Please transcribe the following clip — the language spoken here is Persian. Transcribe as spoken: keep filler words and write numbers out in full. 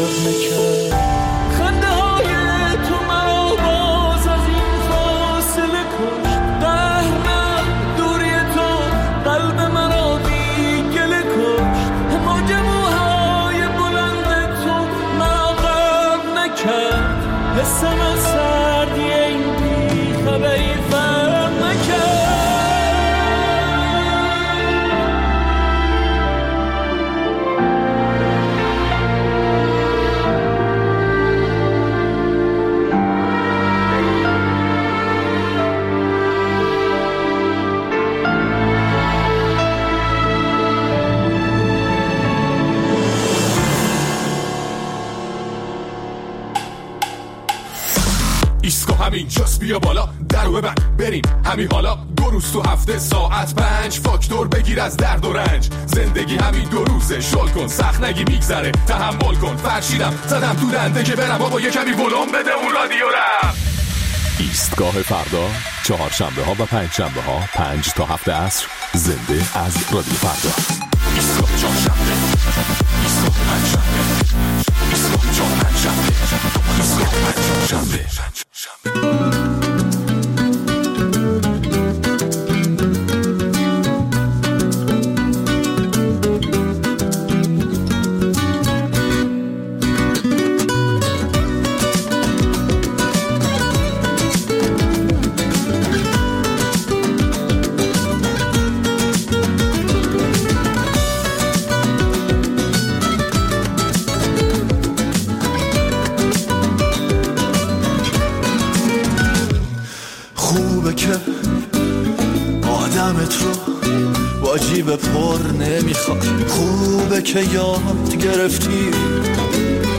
نکرد. خنده های تو مرا باز از این فاصله کشت. دهر دوری تو قلب مرا بی گله کشت. موج موهای بلند تو مرا غرق نکرد. حسم از سردی این بی خبری فرق نکرد. ایسکو همین جاست، بیا بالا درو ببند بریم همین حالا. دو روز تو هفته ساعت پنج فاکتور بگیر از درد و رنج. زندگی همین دو روزه، شل کن سخت نگی میگذره، تحمل کن. فرشیدم زدم تو دنده که برم بابا یه کمی ولوم بده اون رادیو رم. ایستگاه فردا چهار شنبه ها و پنج شنبه ها پنج تا هفت عصر زنده از رادیو فردا. ایستگاه چهار شنبه، ایستگاه پنج شنبه، ایستگاه چهار پنج شنبه، ایستگاه پنج شنبه. آدمت رو واجیب پر نمیخواد. خوبه که یاد گرفتی